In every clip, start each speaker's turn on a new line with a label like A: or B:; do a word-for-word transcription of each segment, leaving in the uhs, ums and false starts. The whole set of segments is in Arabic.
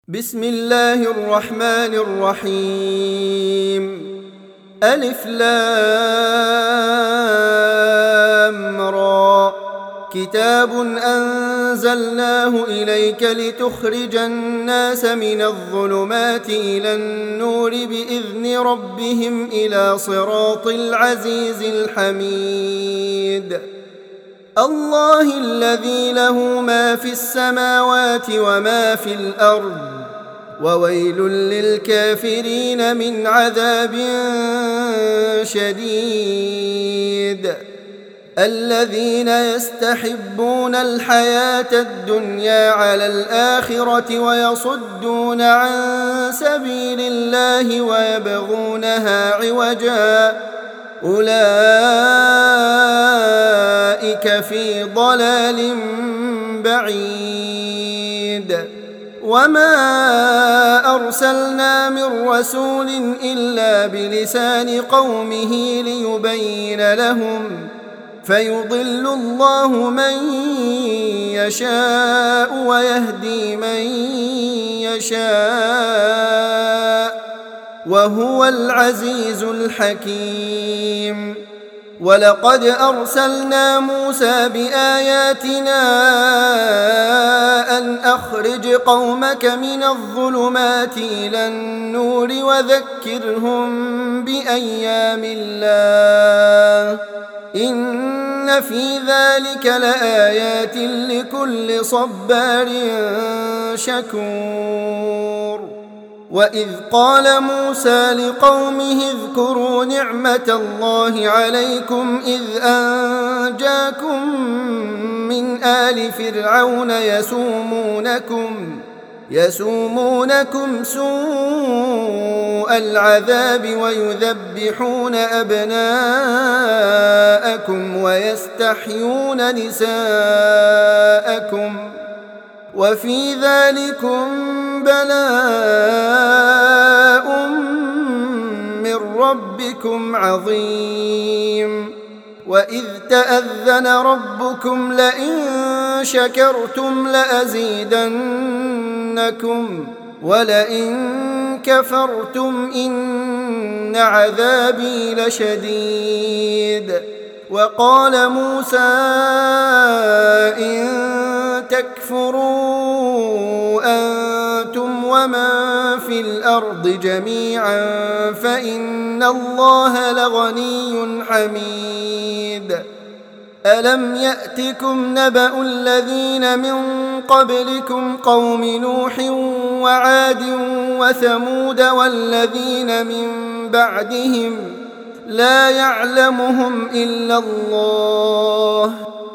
A: بسم الله الرحمن الرحيم. ألف لام را. كتاب أنزلناه إليك لتخرج الناس من الظلمات إلى النور بإذن ربهم إلى صراط العزيز الحميد. الله الذي له ما في السماوات وما في الأرض، وويل للكافرين من عذاب شديد. الذين يستحبون الحياة الدنيا على الآخرة ويصدون عن سبيل الله ويبغونها عوجا، أولئك في ضلال بعيد. وما أرسلنا من رسول إلا بلسان قومه ليبين لهم، فيضل الله من يشاء ويهدي من يشاء، وهو العزيز الحكيم. ولقد أرسلنا موسى بآياتنا أن أخرج قومك من الظلمات إلى النور وذكرهم بأيام الله، إن في ذلك لآيات لكل صبار شكور. وإذ قال موسى لقومه اذكروا نعمة الله عليكم إذ أنجاكم من آل فرعون يسومونكم يسومونكم سوء العذاب ويذبحون أبناءكم ويستحيون نساءكم، وفي ذلكم بلاء من ربكم عظيم. وإذ تأذن ربكم لئن شكرتم لأزيدنكم ولئن كفرتم إن عذابي لشديد. وقال موسى إن تكفروا أنتم ومن في الأرض جميعا فإن الله لغني حميد. ألم يأتكم نبأ الذين من قبلكم قوم نوح وعاد وثمود والذين من بعدهم لا يعلمهم إلا الله،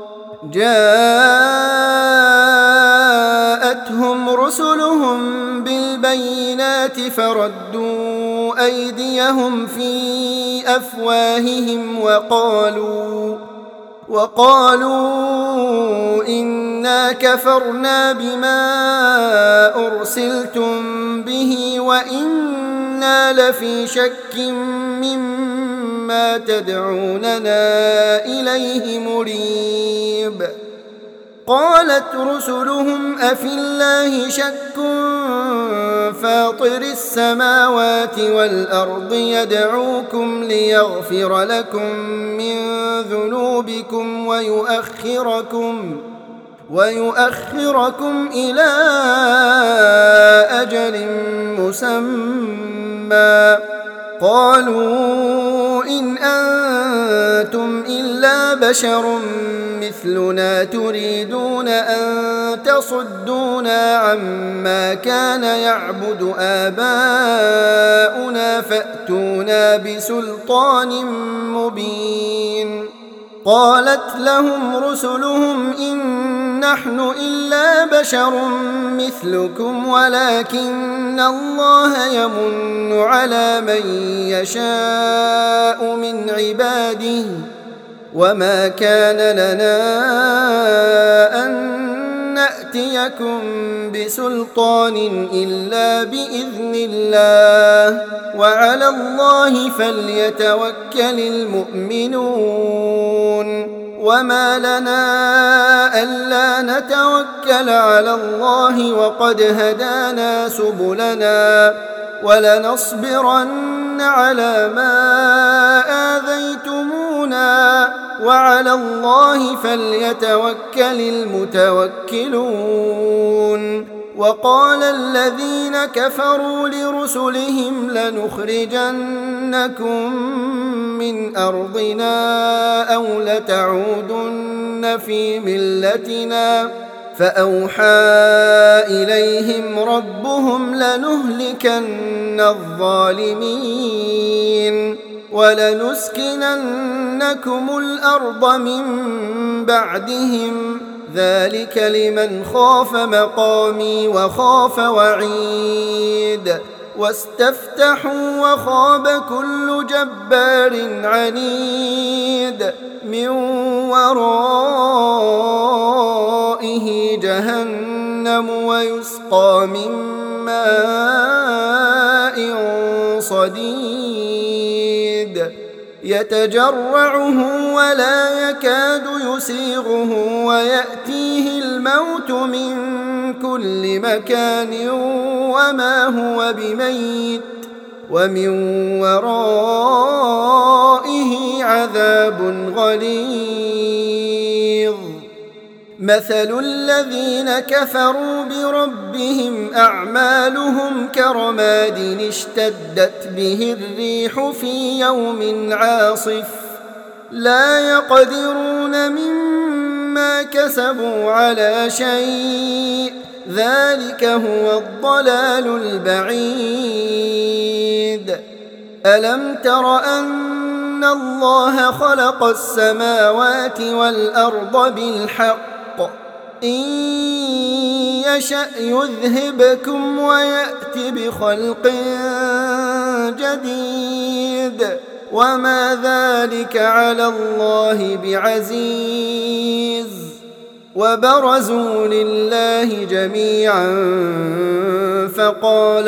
A: جاءتهم رسلهم بالبينات فردوا أيديهم في أفواههم وقالوا وقالوا إنا كفرنا بما أرسلتم به وإنا لفي شك مما تدعوننا إليه مريب. قالت رسلهم أفي الله شك فاطر السماوات والأرض يدعوكم ليغفر لكم من ذنوبكم ويؤخركم ويؤخركم إلى أجل مسمى. قالوا إن أنتم إلا بشر مثلنا تريدون أن تصدونا عما كان يعبد آباؤنا فأتونا بسلطان مبين. قالت لهم رسلهم إن نحن إلا بشر مثلكم ولكن الله يمن على من يشاء من عباده، وما كان لنا أن نأتيكم بسلطان إلا بإذن الله، وعلى الله فليتوكل المؤمنون. وما لنا ألا نتوكل على الله وقد هدانا سبلنا ولنصبرن على ما آذيتمونا وعلى الله فليتوكل المتوكلون. وقال الذين كفروا لرسلهم لنخرجنكم من أرضنا أو لتعودن في ملتنا فأوحى إليهم ربهم لنهلكن الظالمين ولنسكننكم الأرض من بعدهم ذلك لمن خاف مقامي وخاف وعيد. واستفتحوا وخاب كل جبار عنيد من ورائه جهنم ويسقى من ماء صديد يتجرعه ولا يكاد يسيغه ويأتيه الموت من كل مكان وما هو بميت ومن ورائه عذاب غليظ. مثل الذين كفروا بربهم أعمالهم كرماد اشتدت به الريح في يوم عاصف لا يقدرون مما كسبوا على شيء ذلك هو الضلال البعيد. ألم تر أن الله خلق السماوات والأرض بالحق إن يشأ يذهبكم ويأت بخلق جديد وما ذلك على الله بعزيز. وبرزوا لله جميعا فقال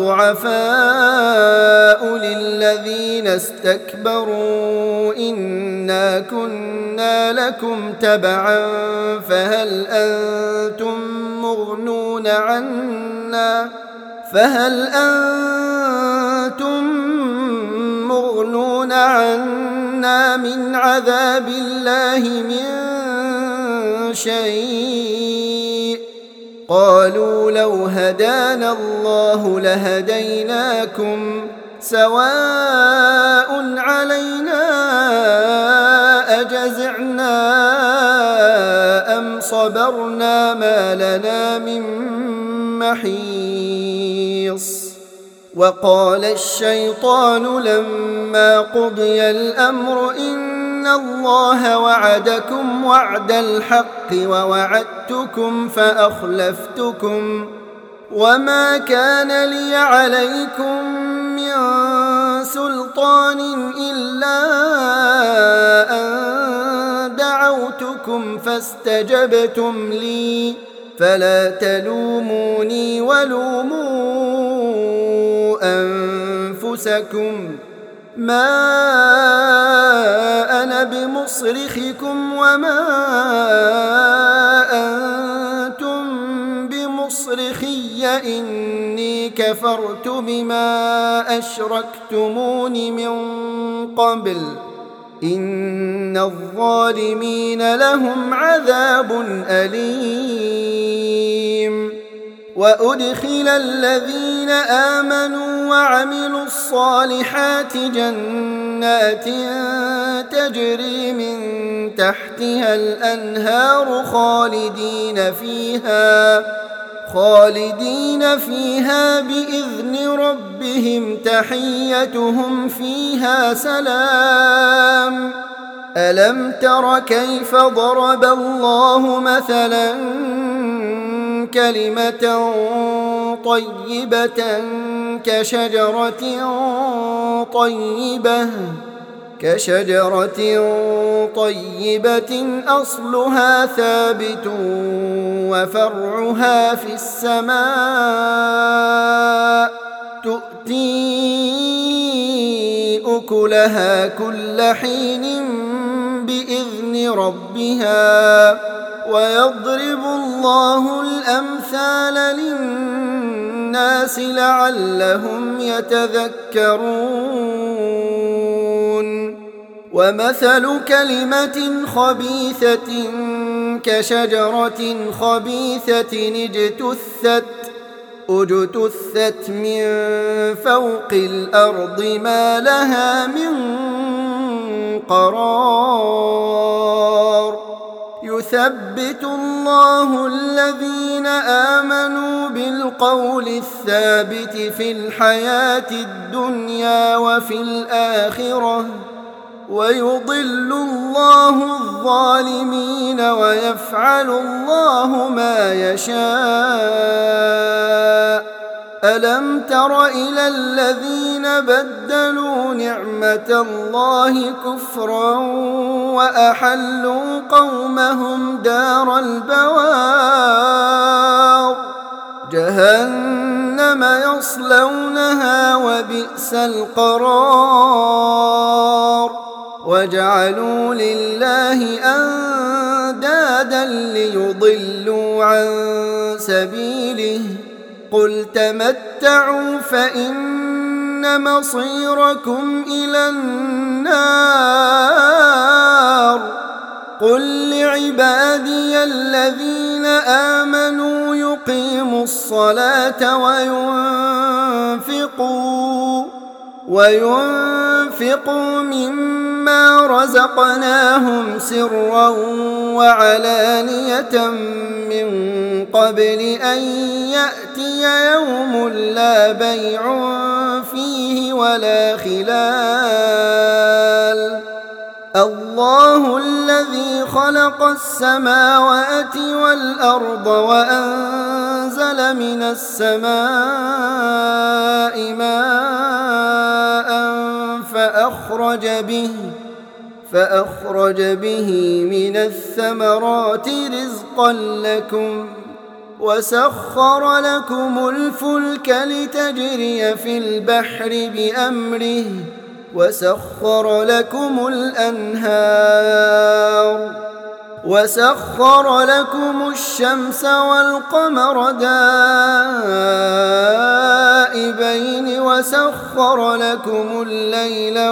A: الضعفاء للذين استكبروا إنا كنا لكم تبعا فهل أنتم مغنون عنا فهل أنتم مغنون عنا من عذاب الله من شيء قالوا لو هدانا الله لهديناكم سواء علينا أجزعنا أم صبرنا ما لنا من محيص. وقال الشيطان لما قضي الأمر إن الله وعدكم وعد الحق ووعدتكم فأخلفتكم وما كان لي عليكم من سلطان إلا أن دعوتكم فاستجبتم لي فلا تلوموني ولوموا أنفسكم ما أنا بمصرخكم وما أنتم بمصرخي إني كفرت بما أشركتمون من قبل إن الظالمين لهم عذاب أليم. وأدخل الذين آمنوا وعملوا الصالحات جنات تجري من تحتها الأنهار خالدين فيها خالدين فيها بإذن ربهم تحيتهم فيها سلام. ألم تر كيف ضرب الله مثلا كلمة طيبة كشجرة طيبة كشجرة طيبة أصلها ثابت وفرعها في السماء تؤتي أكلها كل حين بإذن بإذن ربها ويضرب الله الأمثال للناس لعلهم يتذكرون ومثل كلمة خبيثة كشجرة خبيثة اجتثت اجتثت من فوق الأرض ما لها من قرار يثبت الله الذين آمنوا بالقول الثابت في الحياة الدنيا وفي الآخرة ويضل الله الظالمين ويفعل الله ما يشاء ألم تر إلى الذين بدلوا نعمة الله كفرا وأحلوا قومهم دار البوار جهنم يصلونها وبئس القرار وجعلوا لله أندادا ليضلوا عن سبيله قل تمتعوا فإن مصيركم إلى النار قل لعبادي الذين آمنوا يقيموا الصلاة وينفقوا وينفقوا مما رزقناهم سرا وعلانية من قبل أن يأتي يوم لا بيع فيه ولا خلال الله الذي خلق السماوات والأرض وأنزل من السماء ماء فأخرج به فأخرج به من الثمرات رزقا لكم وسخر لكم الفلك لتجري في البحر بأمره وسخر لكم الأنهار وسخر لكم الشمس والقمر دائبين وسخر لكم الليل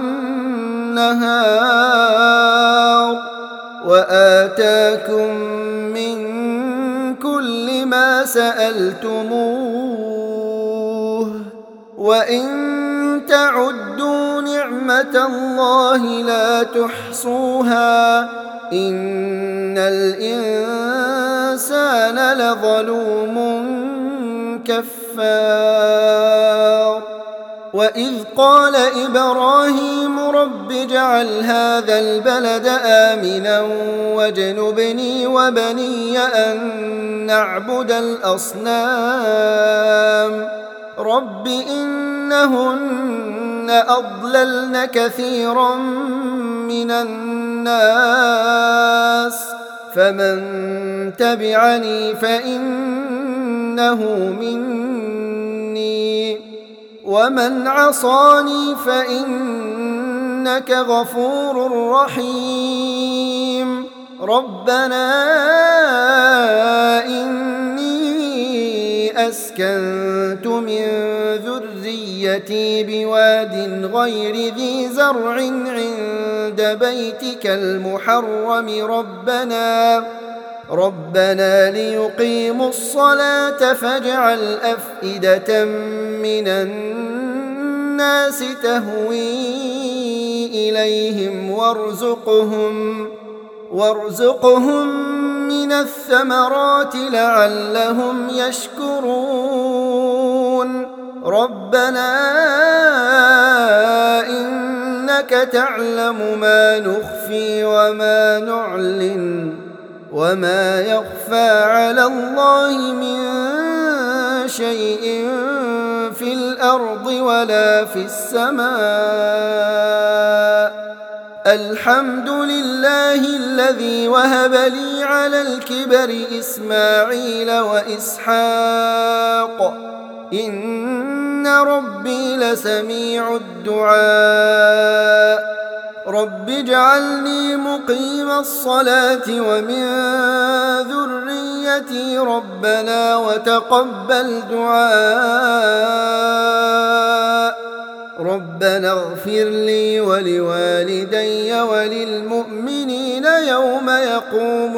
A: والنهار وآتاكم من كل ما سألتموه وإن تعدوا نعمة الله لا تحصوها إن الإنسان لظلوم كفار وإذ قال إبراهيم رب اجعل هذا البلد آمنا واجنبني وبني أن نعبد الأصنام رب إنهن أضللن كثيرا من الناس فمن تبعني فإنه مني ومن عصاني فإنك غفور رحيم ربنا إني أسكنت من ذريتي بواد غير ذي زرع عند بيتك المحرم ربنا ربنا ليقيموا الصلاة فاجعل أفئدة من الناس تهوي إليهم وارزقهم وارزقهم من الثمرات لعلهم يشكرون ربنا إنك تعلم ما نخفي وما نعلن وما يخفى على الله من شيء في الأرض ولا في السماء الحمد لله الذي وهب لي على الكبر إسماعيل وإسحاق إن ربي لسميع الدعاء رب اجعلني مقيم الصلاة ومن ذريتي ربنا وتقبل دعاء ربنا اغفر لي ولوالدي وللمؤمنين يوم يقوم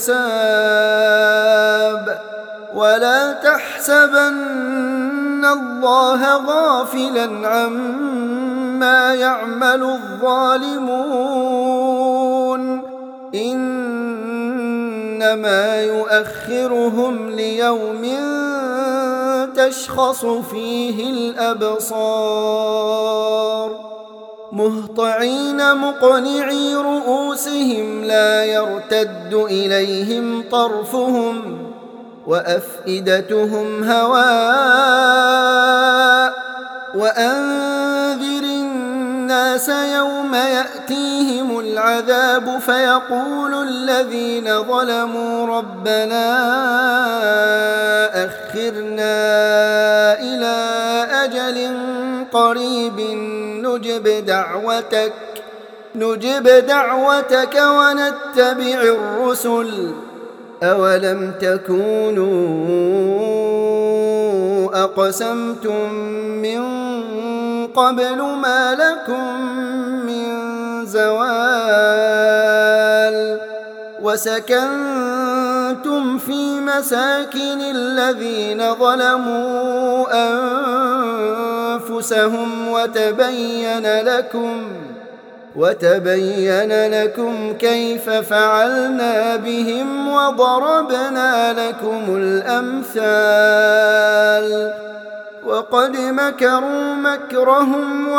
A: الحساب ولا تحسبن الله غافلا عما يعمل الظالمون إنما يؤخرهم ليوم تشخص فيه الأبصار مهطعين مقنعي رؤوسهم لا يرتد إليهم طرفهم وأفئدتهم هواء وأنذر الناس يوم يأتيهم العذاب فيقول الذين ظلموا ربنا أخرنا إلى أجل قريب نجب دعوتك نجب دعوتك ونتبع الرسل أولم تكونوا أقسمتم من قبل ما لكم من زوال وسكنتم في مساكن الذين ظلموا أنفسهم وتبين لكم وتبين لكم كيف فعلنا بهم وضربنا لكم الأمثال وقد مكروا مكرهم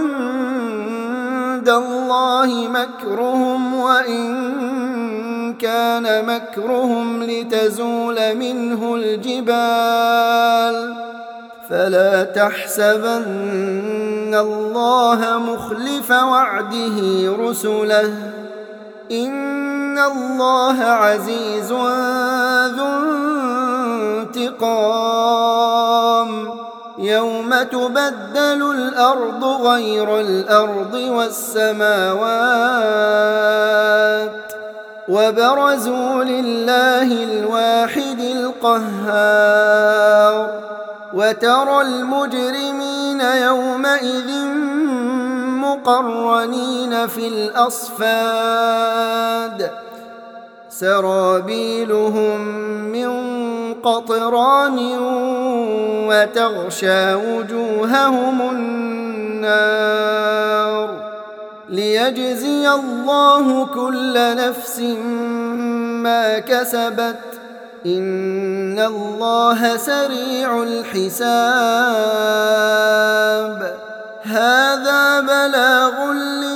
A: وعند الله مكرهم وإن كان مكرهم لتزول منه الجبال فلا تحسبن الله مخلف وعده رسله إن الله عزيز ذو انتقام يوم تبدل الأرض غير الأرض والسماوات وبرزوا لله الواحد القهار وترى المجرمين يومئذ مقرنين في الأصفاد سرابيلهم من قطران وتغشى وجوههم النار ليجزي الله كل نفس ما كسبت إن الله سريع الحساب هذا بلاغ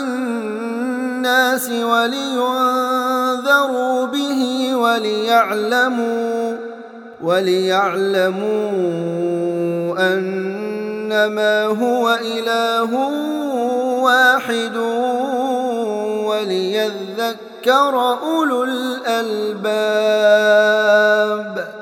A: للناس ولينذروا به وليعلموا وليعلموا أنما هو إله واحد وليذكر أولو الألباب